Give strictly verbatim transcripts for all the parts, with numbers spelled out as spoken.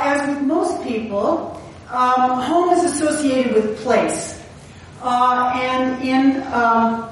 As with most people, um, home is associated with place. Uh, and in, um,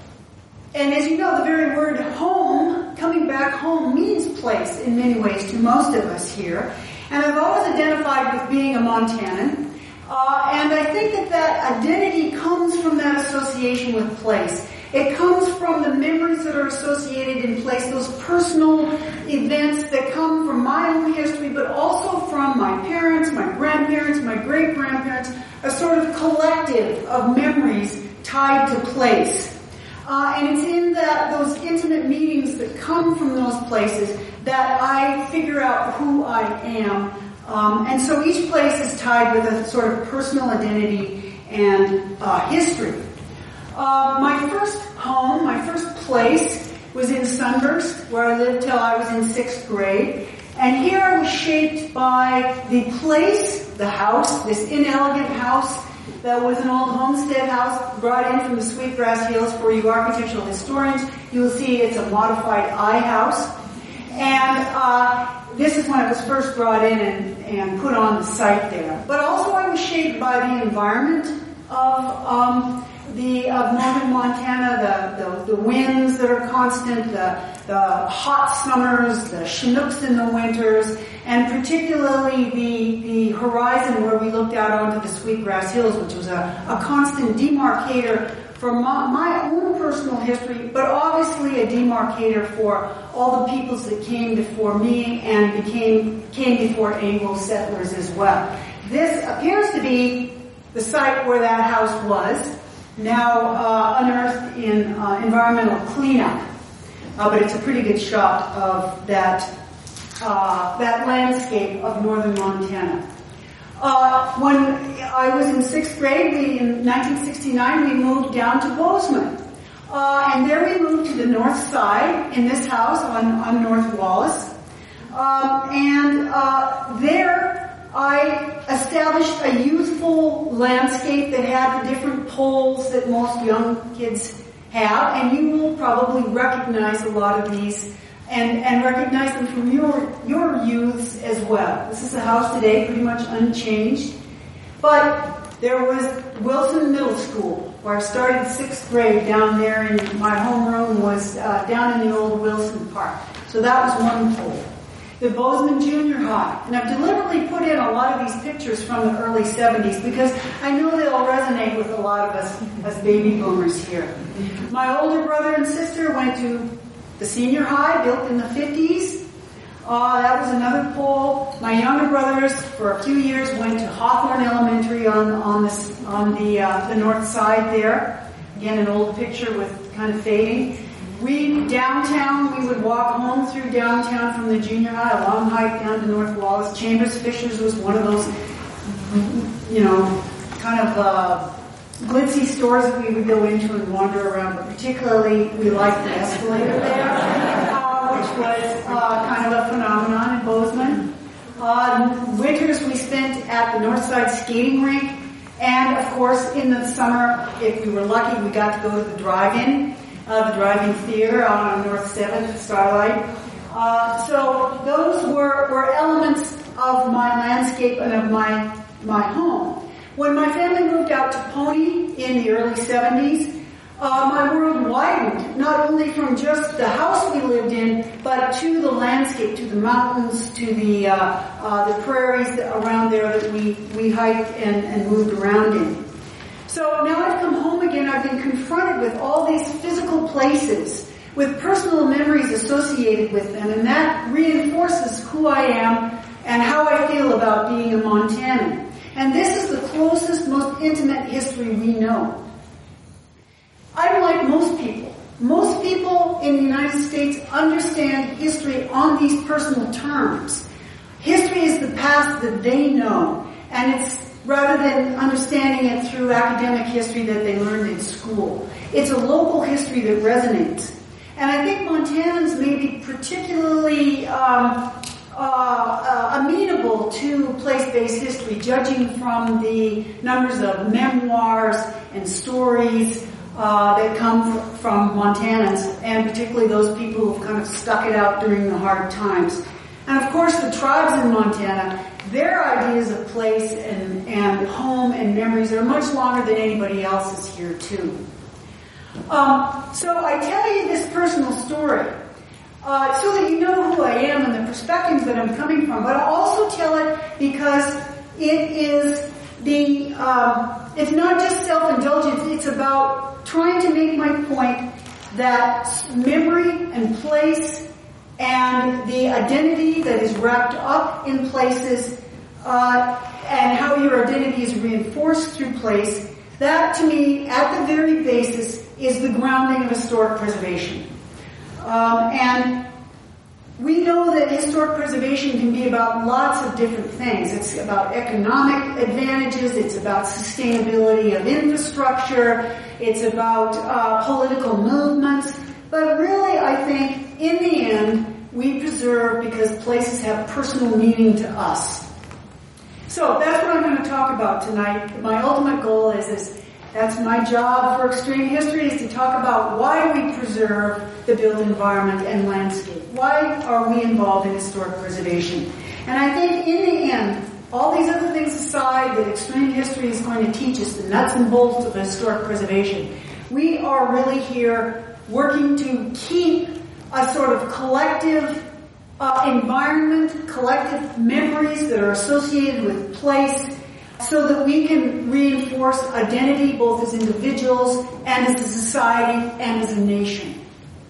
and as you know, the very word home, coming back home, means place in many ways to most of us here. And I've always identified with being a Montanan. Uh, and I think that that identity comes from that association with place. It comes from the memories that are associated in place, those personal events that come from my own history, but also from my parents, my grandparents, my great-grandparents, a sort of collective of memories tied to place. Uh, and it's in that those intimate meetings that come from those places that I figure out who I am. Um, and so each place is tied with a sort of personal identity and uh, history. Uh, my first home, my first place, was in Sunburst, where I lived till I was in sixth grade. And here I was shaped by the place, the house, this inelegant house that was an old homestead house brought in from the Sweetgrass Hills. For you architectural historians, you will see it's a modified I house. And uh, this is when it was first brought in and, and put on the site there. But also I was shaped by the environment of um, the of northern Montana, the, the the winds that are constant, the the hot summers, the Chinooks in the winters, and particularly the the horizon where we looked out onto the Sweetgrass Hills, which was a, a constant demarcator for my, my own personal history, but obviously a demarcator for all the peoples that came before me and became came before Anglo settlers as well. This appears to be the site where that house was, now uh, unearthed in uh, environmental cleanup. Uh, but it's a pretty good shot of that uh, that landscape of northern Montana. Uh, when I was in sixth grade, we, in nineteen sixty-nine, we moved down to Bozeman. Uh, and there we moved to the north side in this house on, on North Wallace. Um, and uh, there I established a youthful landscape that had the different poles that most young kids have, and you will probably recognize a lot of these and, and recognize them from your your youths as well. This is a house today, pretty much unchanged. But there was Wilson Middle School, where I started sixth grade down there, and my homeroom was uh, down in the old Wilson Park. So that was one pole. The Bozeman Junior High. And I've deliberately put in a lot of these pictures from the early seventies because I know they'll resonate with a lot of us as baby boomers here. My older brother and sister went to the senior high, built in the fifties. Uh, that was another pole. My younger brothers, for a few years, went to Hawthorne Elementary on on this on the uh, the north side there. Again, an old picture with kind of fading. We, downtown, we would walk home through downtown from the junior high, a long hike down to North Wallace. Chambers Fishers was one of those, you know, kind of uh, glitzy stores that we would go into and wander around, but particularly we liked the escalator there, uh, which was uh, kind of a phenomenon in Bozeman. Uh, winters we spent at the Northside skating rink, and of course in the summer, if we were lucky, we got to go to the drive-in. Uh, the driving theater on North seventh, Starlight. Uh, so those were, were elements of my landscape and of my my home. When my family moved out to Pony in the early seventies, uh, my world widened, not only from just the house we lived in, but to the landscape, to the mountains, to the uh, uh, the prairies around there that we, we hiked and, and moved around in. So now I've come home again, I've been confronted with all these physical places, with personal memories associated with them, and that reinforces who I am and how I feel about being a Montanan. And this is the closest, most intimate history we know. I'm like most people. Most people in the United States understand history on these personal terms. History is the past that they know, and it's rather than understanding it through academic history that they learned in school. It's a local history that resonates. And I think Montanans may be particularly um, uh, uh, amenable to place-based history, judging from the numbers of memoirs and stories uh, that come from Montanans, and particularly those people who've kind of stuck it out during the hard times. And of course, the tribes in Montana their ideas of place and, and home and memories are much longer than anybody else's here too. Um, so I tell you this personal story uh, so that you know who I am and the perspectives that I'm coming from, but I also tell it because it is the, um, it's not just self-indulgence, it's about trying to make my point that memory and place and the identity that is wrapped up in places uh, and how your identity is reinforced through place, that to me, at the very basis, is the grounding of historic preservation. Um, and we know that historic preservation can be about lots of different things. It's about economic advantages, it's about sustainability of infrastructure, it's about uh, political movements, but really I think in the end we preserve because places have personal meaning to us. So that's what I'm going to talk about tonight. My ultimate goal is, is that's my job for Extreme History, is to talk about why we preserve the built environment and landscape. Why are we involved in historic preservation? And I think in the end, all these other things aside that Extreme History is going to teach us, the nuts and bolts of historic preservation, we are really here working to keep a sort of collective uh, environment, collective memories that are associated with place, so that we can reinforce identity both as individuals and as a society and as a nation.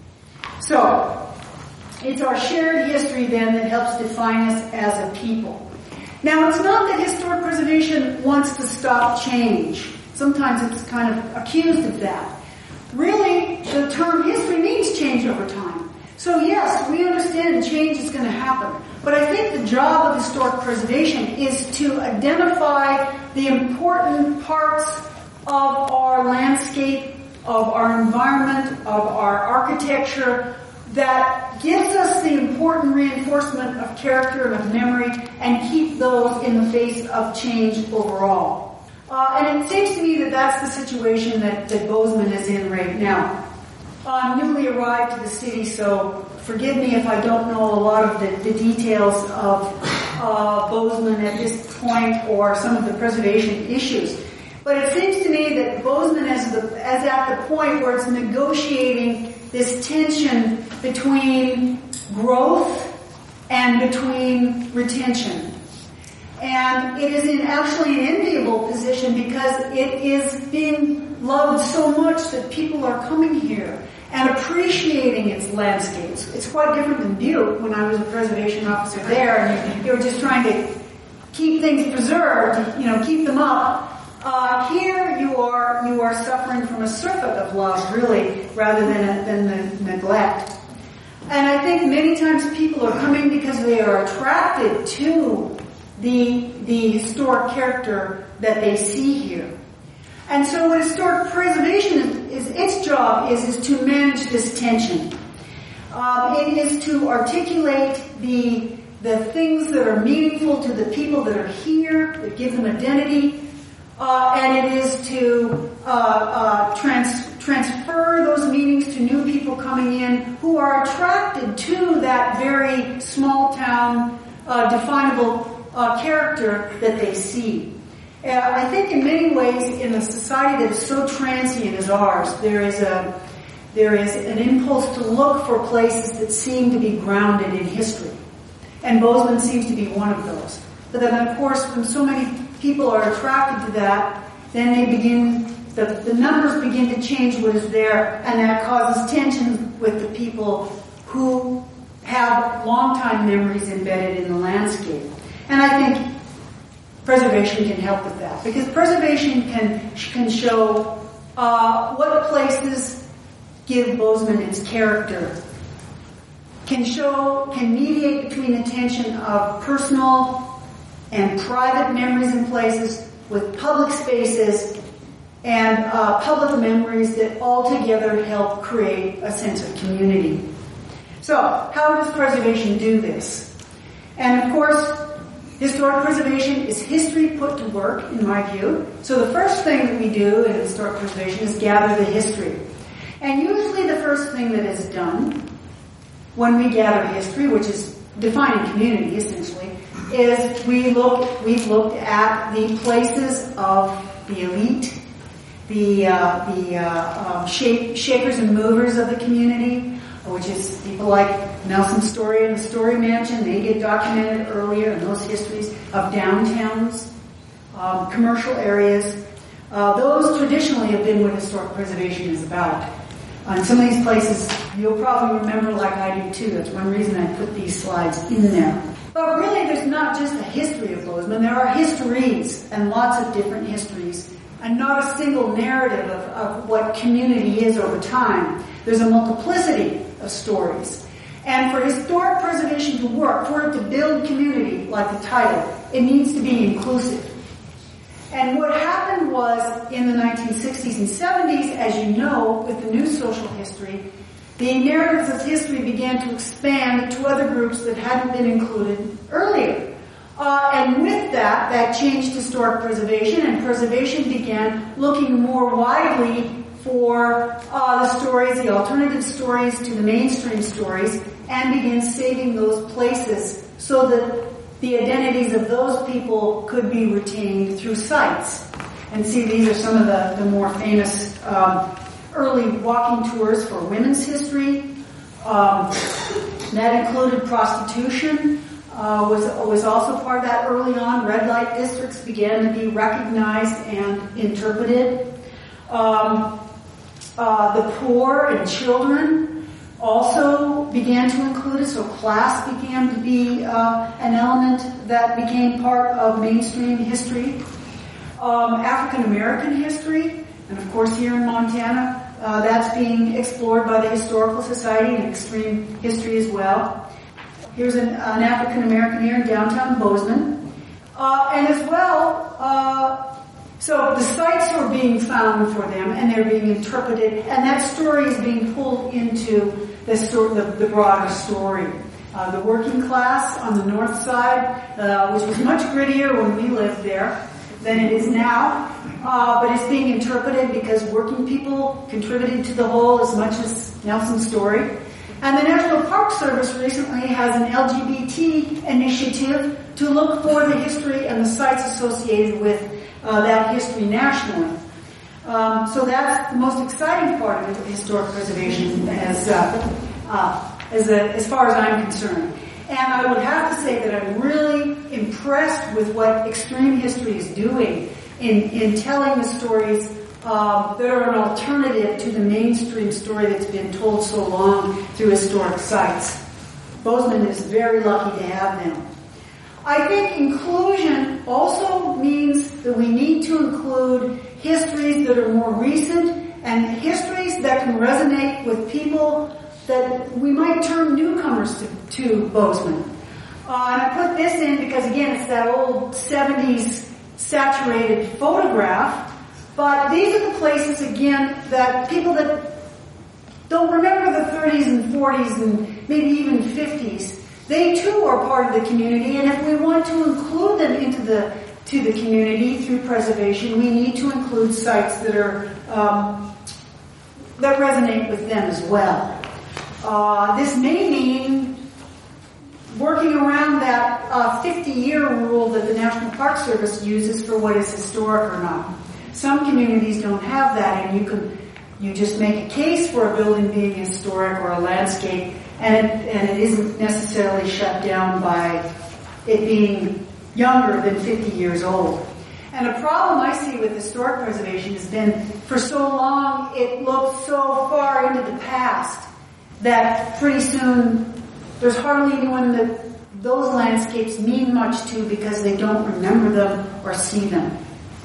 So, it's our shared history then that helps define us as a people. Now, it's not that historic preservation wants to stop change. Sometimes it's kind of accused of that. Really, the term history means change over time. So yes, we understand change is going to happen. But I think the job of historic preservation is to identify the important parts of our landscape, of our environment, of our architecture, that gives us the important reinforcement of character and of memory, and keep those in the face of change overall. Uh, and it seems to me that that's the situation that, that Bozeman is in right now. I'm newly arrived to the city, so forgive me if I don't know a lot of the, the details of uh, Bozeman at this point or some of the preservation issues. But it seems to me that Bozeman is, the, is at the point where it's negotiating this tension between growth and between retention. And it is in actually an enviable position because it is being loved so much that people are coming here and appreciating its landscapes. It's quite different than Butte when I was a preservation officer there, and you, you were just trying to keep things preserved, you know, keep them up. Uh, here you are you are suffering from a surfeit of love, really, rather than a, than the neglect. And I think many times people are coming because they are attracted to the the historic character that they see here. And so what historic preservation is, is its job is, is to manage this tension. Um, it is to articulate the, the things that are meaningful to the people that are here, that give them identity, uh, and it is to uh, uh, trans, transfer those meanings to new people coming in who are attracted to that very small town, uh, definable uh, character that they see. Uh, I think in many ways, in a society that is so transient as ours, there is a there is an impulse to look for places that seem to be grounded in history, and Bozeman seems to be one of those. But then, of course, when so many people are attracted to that, then they begin the the numbers begin to change what is there, and that causes tension with the people who have long-time memories embedded in the landscape. And I think preservation can help with that, because preservation can can show uh, what places give Bozeman its character, can show, can mediate between the tension of personal and private memories and places with public spaces and uh, public memories that altogether help create a sense of community. So, how does preservation do this? And of course, historic preservation is history put to work, in my view. So the first thing that we do in historic preservation is gather the history. And usually the first thing that is done when we gather history, which is defining community essentially, is we look, we've looked at the places of the elite, the uh, the uh, um, shape, shakers and movers of the community, which is people like Nelson Story and the Story Mansion. They get documented earlier in those histories of downtowns, um, commercial areas. Uh, those traditionally have been what historic preservation is about. On some of these places, you'll probably remember like I do too. That's one reason I put these slides in there. But really, there's not just a history of Bozeman. There are histories, and lots of different histories, and not a single narrative of, of what community is over time. There's a multiplicity of stories. And for historic preservation to work, for it to build community, like the title, it needs to be inclusive. And what happened was, in the nineteen sixties and seventies, as you know, with the new social history, the narratives of history began to expand to other groups that hadn't been included earlier. Uh, and with that, that changed historic preservation, and preservation began looking more widely for uh, the stories, the alternative stories to the mainstream stories, and began saving those places so that the identities of those people could be retained through sites. And see, these are some of the, the more famous um, early walking tours for women's history. Um, that included prostitution, uh, was, was also part of that early on. Red light districts began to be recognized and interpreted. Um, uh, the poor and children also began to include it, so class began to be uh, an element that became part of mainstream history. Um, African American history, and of course here in Montana, uh, that's being explored by the Historical Society and Extreme History as well. Here's an, an African American here in downtown Bozeman. Uh, and as well, uh, so the sites are being found for them and they're being interpreted, and that story is being pulled into the, story, the, the broader story. Uh, the working class on the north side, uh, which was much grittier when we lived there than it is now, uh, but it's being interpreted because working people contributed to the whole as much as Nelson's story. And the National Park Service recently has an L G B T initiative to look for the history and the sites associated with uh, that history nationally. Um, so that's the most exciting part of historic preservation as, uh, uh, as, a, as far as I'm concerned. And I would have to say that I'm really impressed with what extreme history is doing in, in telling the stories uh, that are an alternative to the mainstream story that's been told so long through historic sites. Bozeman is very lucky to have them. I think inclusion also means that we need to include histories that are more recent and histories that can resonate with people that we might term newcomers to, to Bozeman. Uh, and I put this in because, again, it's that old seventies saturated photograph. But these are the places, again, that people that don't remember the thirties and forties and maybe even fifties, they too are part of the community. And if we want to include them into the to the community through preservation, we need to include sites that are um, that resonate with them as well. Uh, this may mean working around that uh, fifty-year rule that the National Park Service uses for what is historic or not. Some communities don't have that, and you can you just make a case for a building being historic or a landscape, and it, and it isn't necessarily shut down by it being younger than fifty years old. And a problem I see with historic preservation has been, for so long, it looks so far into the past that pretty soon there's hardly anyone that those landscapes mean much to because they don't remember them or see them.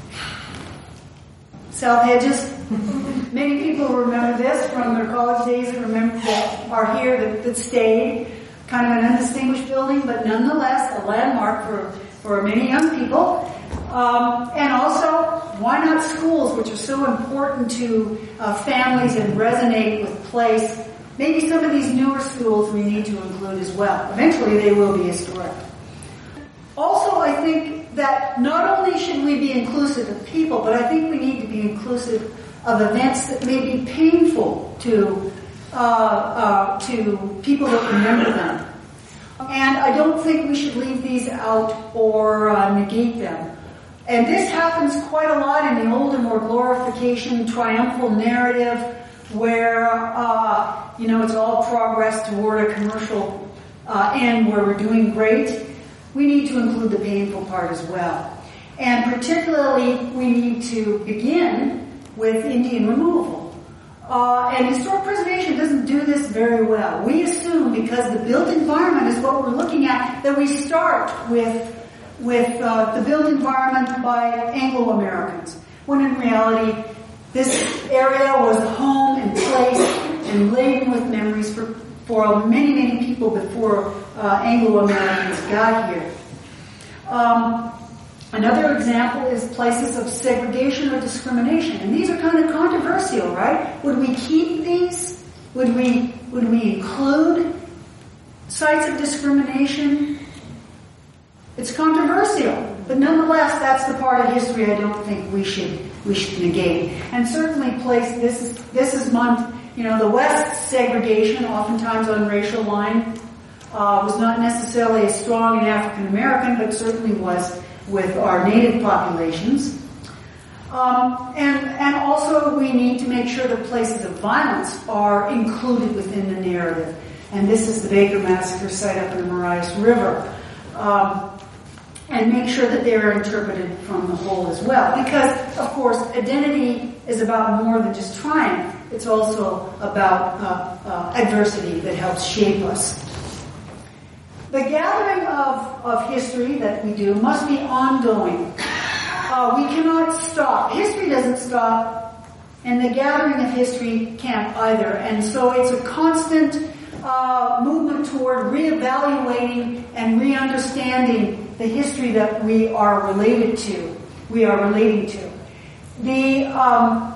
South Hedges, many people remember this from their college days that remember that are here that, that stayed. Kind of an undistinguished building, but nonetheless a landmark for, for many young people. Um, and also, why not schools, which are so important to uh, families and resonate with place. Maybe some of these newer schools we need to include as well. Eventually they will be historic. Also, I think that not only should we be inclusive of people, but I think we need to be inclusive of events that may be painful to uh, uh, to people that remember them. and I don't think we should leave these out or uh, negate them. And this happens quite a lot in the older, more glorification, triumphal narrative, where, uh, you know, it's all progress toward a commercial uh, end where we're doing great. We need to include the painful part as well. And particularly, we need to begin with Indian removal. Uh, and historic preservation doesn't do this very well. We assume, because the built environment is what we're looking at, that we start with with uh, the built environment by Anglo-Americans, when in reality, this area was home and place and laden with memories for, for many, many people before uh, Anglo-Americans got here. Um, another example is places of segregation or discrimination, and these are kind of controversial, right? Would we keep these? Would we would we include sites of discrimination? It's controversial, but nonetheless, that's the part of history I don't think we should we should negate. And certainly, place this is this is month. You know, the West segregation, oftentimes on racial line, uh, was not necessarily as strong in African American, but certainly was with our native populations. Um, and and also, we need to make sure that places of violence are included within the narrative. And this is the Baker Massacre site up in the Marias River. Um, and make sure that they are interpreted from the whole as well. Because, of course, identity is about more than just triumph. It's also about uh, uh, adversity that helps shape us. The gathering of, of history that we do must be ongoing. Uh, we cannot stop. History doesn't stop, and the gathering of history can't either. And so it's a constant uh, movement toward reevaluating and re-understanding the history that we are related to, we are relating to. The um,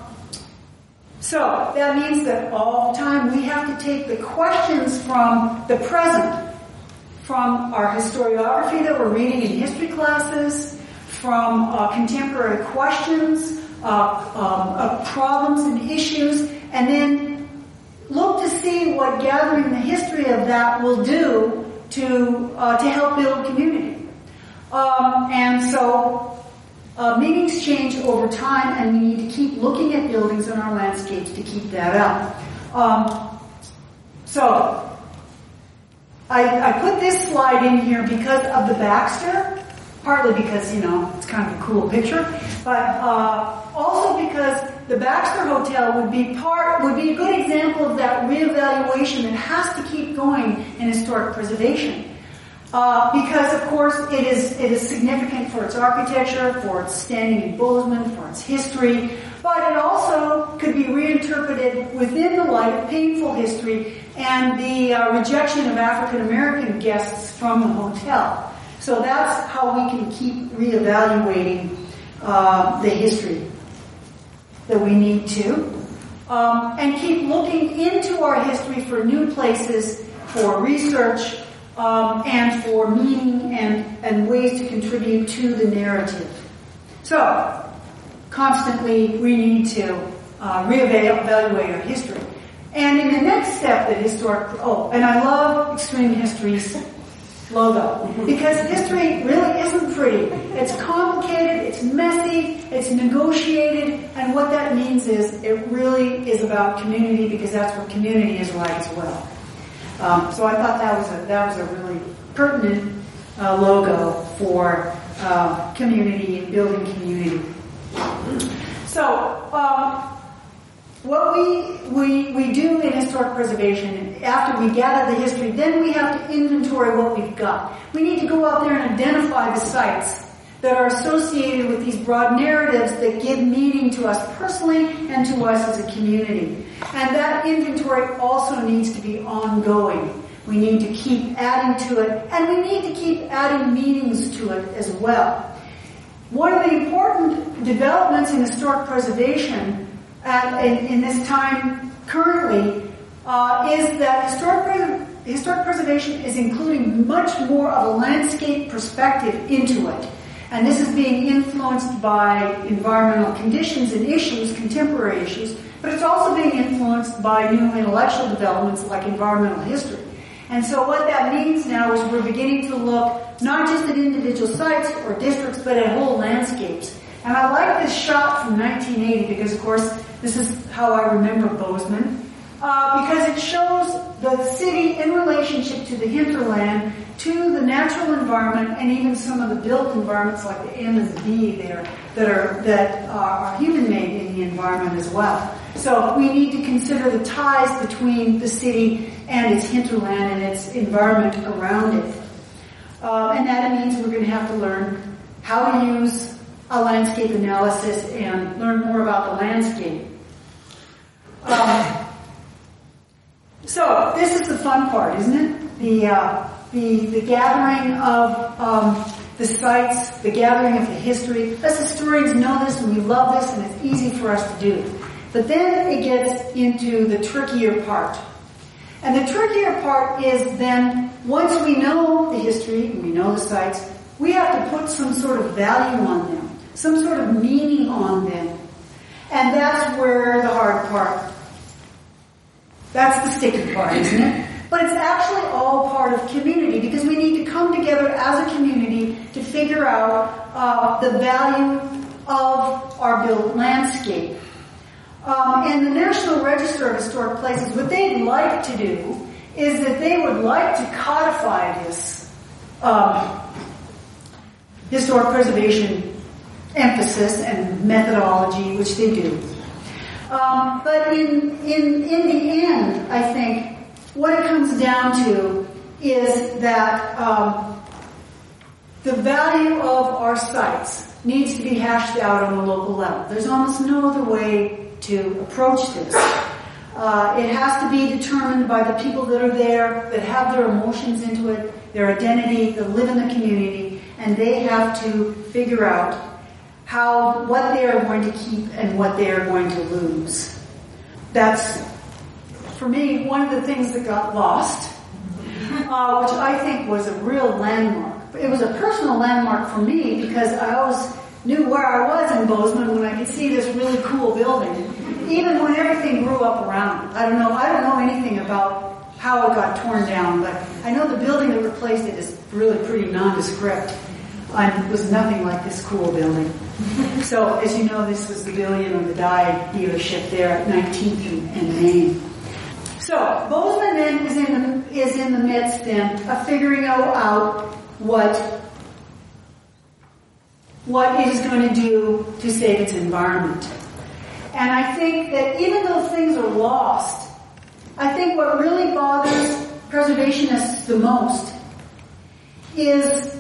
so that means that all the time we have to take the questions from the present, from our historiography that we're reading in history classes, from uh, contemporary questions, uh, um, uh, problems and issues, and then look to see what gathering the history of that will do to uh, to help build community. Um, and so uh, meanings change over time, and we need to keep looking at buildings in our landscapes to keep that up. Um, so I, I put this slide in here because of the Baxter, partly because, you know, it's kind of a cool picture, but uh, also because the Baxter Hotel would be part, would be a good example of that reevaluation that has to keep going in historic preservation. Uh, because, of course, it is it is significant for its architecture, for its standing in Bozeman, for its history, but it also could be reinterpreted within the light of painful history and the uh, rejection of African American guests from the hotel. So that's how we can keep reevaluating uh, the history that we need to, um, and keep looking into our history for new places, for research, Um, and for meaning and, and ways to contribute to the narrative. So, constantly we need to uh, reevaluate our history. And in the next step that historic, oh, and I love Extreme History's logo, because history really isn't pretty. It's complicated, it's messy, it's negotiated, and what that means is it really is about community, because that's what community is like as well. Um, so I thought that was a that was a really pertinent uh, logo for uh, community and building community. So um, what we we we do in historic preservation, after we gather the history, then we have to inventory what we've got. We need to go out there and identify the sites that are associated with these broad narratives that give meaning to us personally and to us as a community. And that inventory also needs to be ongoing. We need to keep adding to it, and we need to keep adding meanings to it as well. One of the important developments in historic preservation at, in, in this time currently uh, is that historic, historic preservation is including much more of a landscape perspective into it. And this is being influenced by environmental conditions and issues, contemporary issues, but it's also being influenced by new intellectual developments like environmental history. And so what that means now is we're beginning to look not just at individual sites or districts, but at whole landscapes. And I like this shot from nineteen eighty because, of course, this is how I remember Bozeman, uh, because it shows the city in relationship to the hinterland, to the natural environment, and even some of the built environments like the M and the B there that are that are human-made in the environment as well. So we need to consider the ties between the city and its hinterland and its environment around it. Uh, and that means we're going to have to learn how to use a landscape analysis and learn more about the landscape. Um, so this is the fun part, isn't it? The uh, the the gathering of um, the sites, the gathering of the history. Us historians know this and we love this, and it's easy for us to do. But then it gets into the trickier part. And the trickier part is then, once we know the history and we know the sites, we have to put some sort of value on them, some sort of meaning on them. And that's where the hard part, that's the sticky part, isn't it? But it's actually all part of community, because we need to come together as a community to figure out uh, the value of our built landscape. Um, and the National Register of Historic Places, what they'd like to do is that they would like to codify this um, historic preservation emphasis and methodology, which they do. Um, but in, in, in the end, I think what it comes down to is that um, the value of our sites needs to be hashed out on a local level. There's almost no other way to approach this. Uh, it has to be determined by the people that are there, that have their emotions into it, their identity, that live in the community, and they have to figure out how, what they are going to keep and what they are going to lose. That's, for me, one of the things that got lost, uh, which I think was a real landmark. It was a personal landmark for me because I always knew where I was in Bozeman when I could see this really cool building, even when everything grew up around it. I don't know, I don't know anything about how it got torn down, but I know the building that replaced it is really pretty nondescript. It was nothing like this cool building. So, as you know, this was the Billion or the Die dealership there at nineteenth and Main. So, Bozeman then is in the, is in the midst then of figuring out what what it is going to do to save its environment. And I think that even though things are lost, I think what really bothers preservationists the most is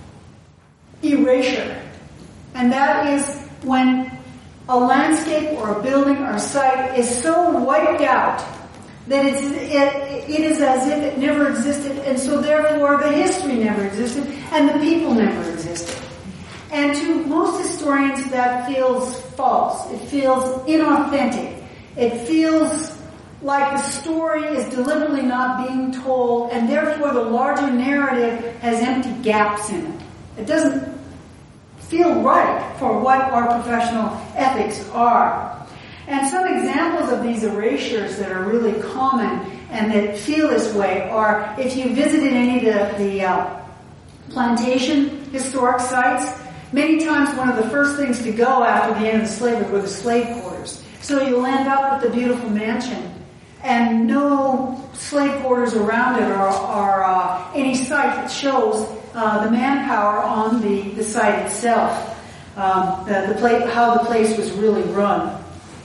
erasure. And that is when a landscape or a building or a site is so wiped out that it's, it, it is as if it never existed, and so therefore the history never existed and the people never existed. And to most historians that feels false. It feels inauthentic. It feels like the story is deliberately not being told, and therefore the larger narrative has empty gaps in it. It doesn't feel right for what our professional ethics are. And some examples of these erasures that are really common and that feel this way are, if you visited any of the, the uh, plantation historic sites, many times one of the first things to go after the end of the slavery were the slave quarters. So you'll end up with the beautiful mansion and no slave quarters around it, or, or uh, any site that shows uh, the manpower on the, the site itself, um, the, the pla- how the place was really run.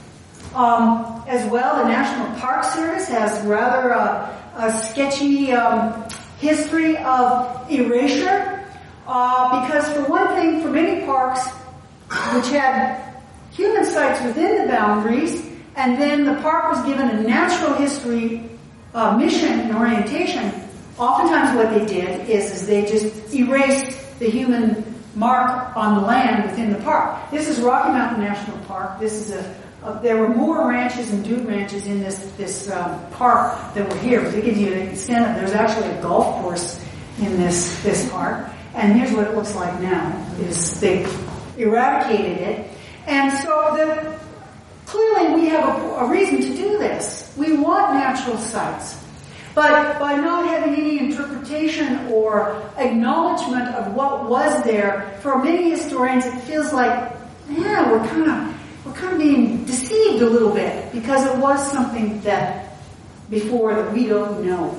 Um, as well, the National Park Service has rather a, a sketchy um, history of erasure. Uh, because for one thing, for many parks, which had human sites within the boundaries, and then the park was given a natural history uh, mission and orientation, oftentimes what they did is, is they just erased the human mark on the land within the park. This is Rocky Mountain National Park. This is a, a there were more ranches and dude ranches in this this um, park than were here. To give you an extent of, there's actually a golf course in this this park. And here's what it looks like now, is they've eradicated it. And so the, clearly we have a, a reason to do this. We want natural sites. But by not having any interpretation or acknowledgement of what was there, for many historians it feels like, yeah, we're kind of we're kind of being deceived a little bit because it was something that before that we don't know.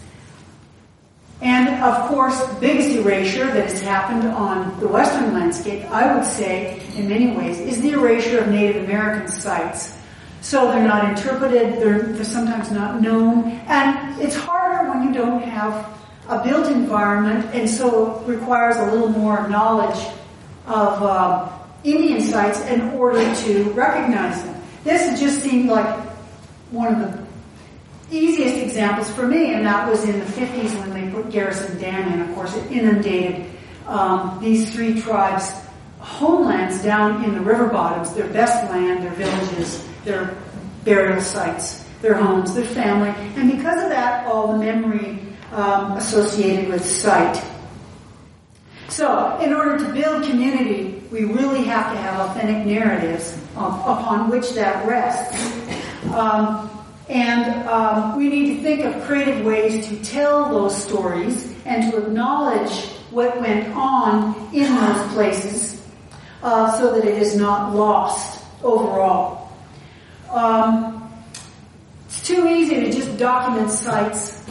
And of course, the biggest erasure that has happened on the Western landscape, I would say, in many ways, is the erasure of Native American sites. So they're not interpreted, they're, they're sometimes not known, and it's harder when you don't have a built environment, and so it requires a little more knowledge of uh, Indian sites in order to recognize them. This just seemed like one of the easiest examples for me, and that was in the fifties when they put Garrison Dam in. Of course, it inundated um, these three tribes' homelands down in the river bottoms, their best land, their villages, their burial sites, their homes, their family, and because of that, all the memory um, associated with site. So, in order to build community, we really have to have authentic narratives of, upon which that rests. Um, and um, we need to think of creative ways to tell those stories and to acknowledge what went on in those places uh, so that it is not lost overall. Um, it's too easy to just document sites,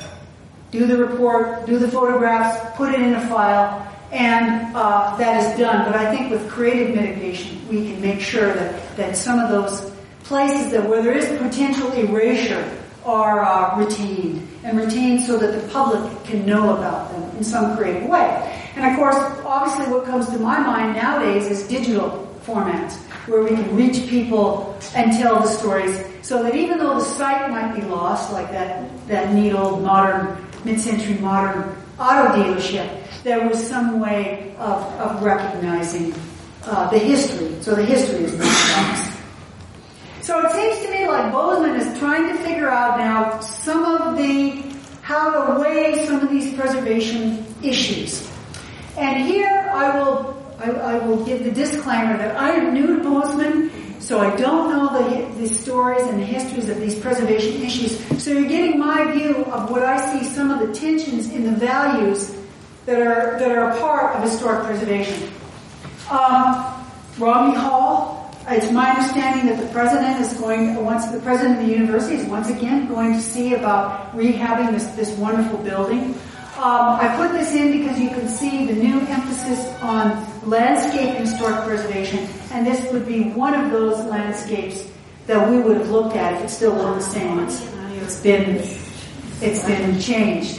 do the report, do the photographs, put it in a file, and uh, that is done. But I think with creative mitigation, we can make sure that, that some of those places that where there is potential erasure are uh, retained, and retained so that the public can know about them in some creative way. And of course, obviously what comes to my mind nowadays is digital formats, where we can reach people and tell the stories, so that even though the site might be lost, like that, that neat old modern, mid-century modern auto dealership, there was some way of, of recognizing uh, the history. So the history is not lost. So it seems to me like Bozeman is trying to figure out now some of the, how to weigh some of these preservation issues. And here I will I, I will give the disclaimer that I am new to Bozeman, so I don't know the, the stories and the histories of these preservation issues. So you're getting my view of what I see some of the tensions in the values that are that are a part of historic preservation. Um, Romney Hall, it's my understanding that the president is going, once the president of the university is once again going to see about rehabbing this, this wonderful building. Um, I put this in because you can see the new emphasis on landscape and historic preservation, and this would be one of those landscapes that we would have looked at if it still looked the same. It's, it's been it's been changed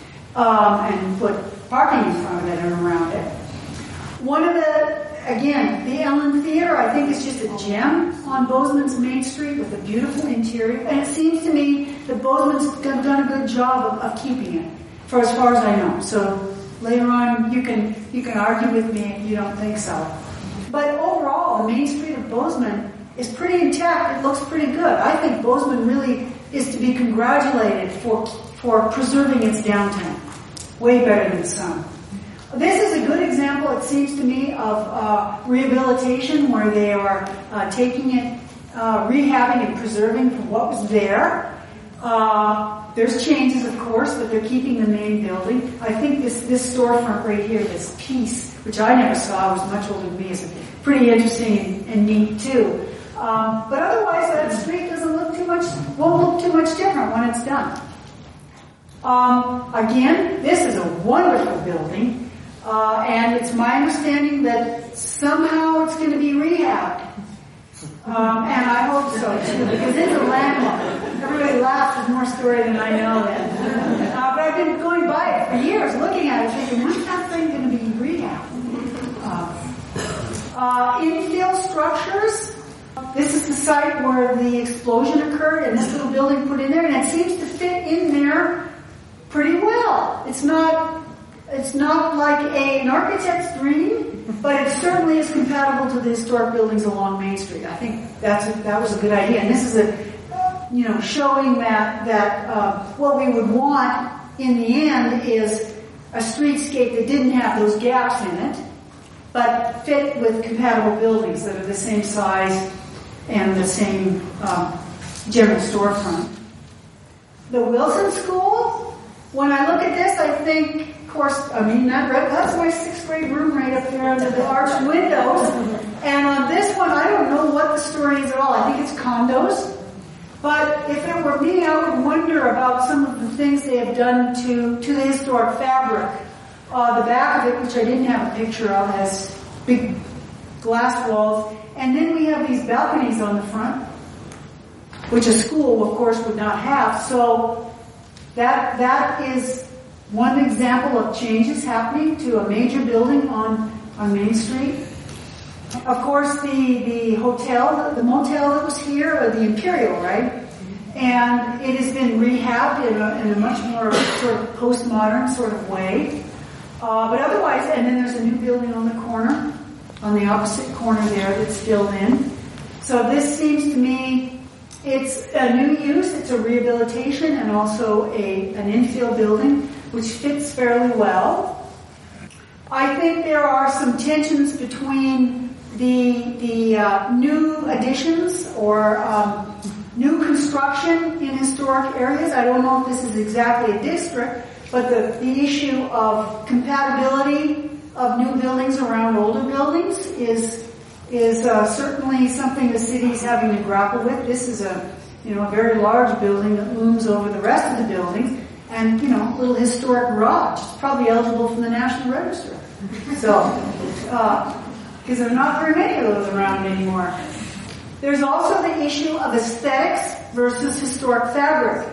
um, and put parking in front of it and around it. One of the again, the Ellen Theater, I think, is just a gem on Bozeman's Main Street with a beautiful interior, and it seems to me that Bozeman's done a good job of, of keeping it. For as far as I know. So later on, you can you can argue with me if you don't think so. But overall, the Main Street of Bozeman is pretty intact. It looks pretty good. I think Bozeman really is to be congratulated for for preserving its downtown. Way better than some. This is a good example, it seems to me, of uh, rehabilitation, where they are uh, taking it, uh, rehabbing and preserving from what was there. Uh, there's changes, of course, but they're keeping the main building. I think this, this storefront right here, this piece, which I never saw, was much older than me, is pretty interesting and, and neat too. Um, but otherwise, that street doesn't look too much, won't look too much different when it's done. Um, again, this is a wonderful building, uh, and it's my understanding that somehow it's going to be rehabbed. Um, and I hope so too, because it's a landmark. Everybody laughs, there's more story than I know. And, uh, but I've been going by it for years, looking at it, thinking, when's that thing going to be rehabbed? Uh, uh, infill structures. This is the site where the explosion occurred, and this little building put in there, and it seems to fit in there pretty well. It's not, it's not like a, an architect's dream, but it certainly is compatible to the historic buildings along Main Street. I think that's a, that was a good idea, and this is a, you know, showing that that uh, what we would want in the end is a streetscape that didn't have those gaps in it, but fit with compatible buildings that are the same size and the same um, general storefront. The Wilson School, when I look at this, I think, of course, I mean, that, that's my sixth grade room right up there under the arched windows. And on this one, I don't know what the story is at all. I think it's condos. But if it were me, I would wonder about some of the things they have done to, to the historic fabric. Uh, the back of it, which I didn't have a picture of, has big glass walls. And then we have these balconies on the front, which a school, of course, would not have. So that that is one example of changes happening to a major building on, on Main Street. Of course, the, the hotel, the motel that was here, or the Imperial, right? And it has been rehabbed in a, in a much more sort of postmodern sort of way. Uh, but otherwise, and then there's a new building on the corner, on the opposite corner there that's filled in. So this seems to me, it's a new use, it's a rehabilitation and also a an infill building, which fits fairly well. I think there are some tensions between the the uh, new additions or um, new construction in historic areas. I don't know if this is exactly a district, but the, the issue of compatibility of new buildings around older buildings is is uh, certainly something the city is having to grapple with. This is a you know a very large building that looms over the rest of the buildings, and you know a little historic garage. It's probably eligible for the National Register. So. Uh, Because there are not very many of those around anymore. There's also the issue of aesthetics versus historic fabric.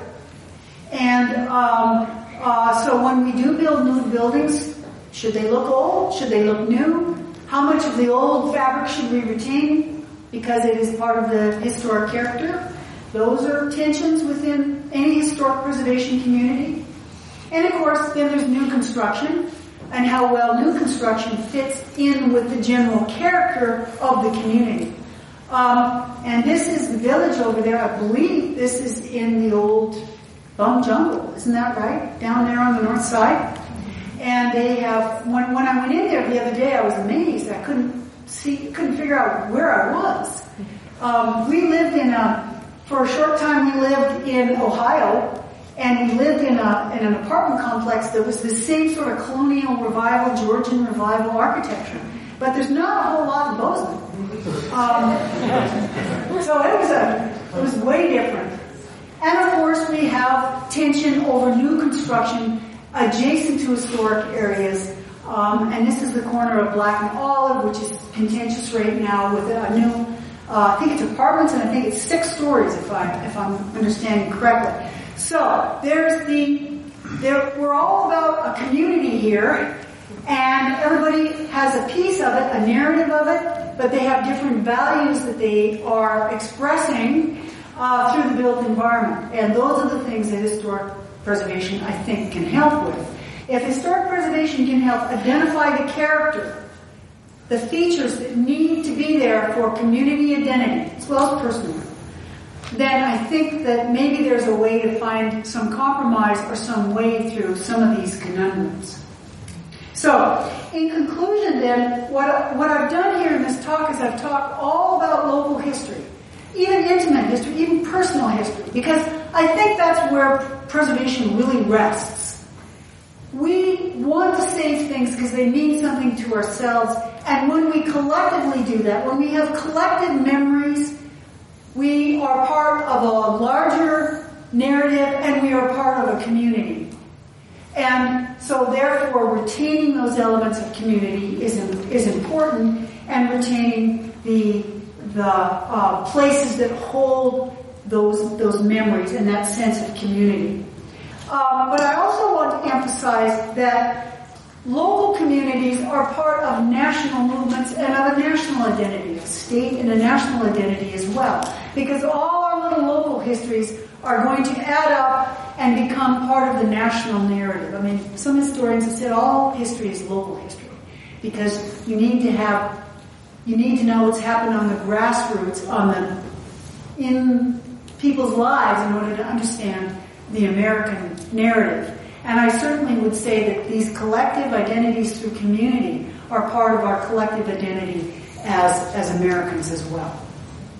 And um, uh, so when we do build new buildings, should they look old? Should they look new? How much of the old fabric should we retain because it is part of the historic character? Those are tensions within any historic preservation community. And of course, then there's new construction, and how well new construction fits in with the general character of the community. Um, and this is the village over there. I believe this is in the old Bum Jungle. Isn't that right? Down there on the north side. And they have, when, when I went in there the other day, I was amazed. I couldn't see, couldn't figure out where I was. Um, we lived in a, for a short time we lived in Ohio. And we lived in, a, in an apartment complex that was the same sort of colonial revival, Georgian revival architecture. But there's not a whole lot in Bozeman. Um, so it was, a, it was way different. And of course we have tension over new construction adjacent to historic areas. Um, and this is the corner of Black and Olive, which is contentious right now with a new, uh, I think it's apartments, and I think it's six stories if, I, if I'm understanding correctly. So there's the, there, we're all about a community here, and everybody has a piece of it, a narrative of it, but they have different values that they are expressing uh, through the built environment. And those are the things that historic preservation, I think, can help with. If historic preservation can help identify the character, the features that need to be there for community identity, as well as personal, then I think that maybe there's a way to find some compromise or some way through some of these conundrums. So, in conclusion then, what, what I've done here in this talk is I've talked all about local history, even intimate history, even personal history, because I think that's where preservation really rests. We want to save things because they mean something to ourselves, and when we collectively do that, when we have collective memories, we are part of a larger narrative, and we are part of a community. And so therefore retaining those elements of community is is important, and retaining the the uh, places that hold those those memories and that sense of community. Um, but I also want to emphasize that local communities are part of national movements and of a national identity, a state and a national identity as well. Because all our little local histories are going to add up and become part of the national narrative. I mean, some historians have said all history is local history, because you need to have, you need to know what's happened on the grassroots, on the, in people's lives in order to understand the American narrative. And I certainly would say that these collective identities through community are part of our collective identity as, as Americans as well.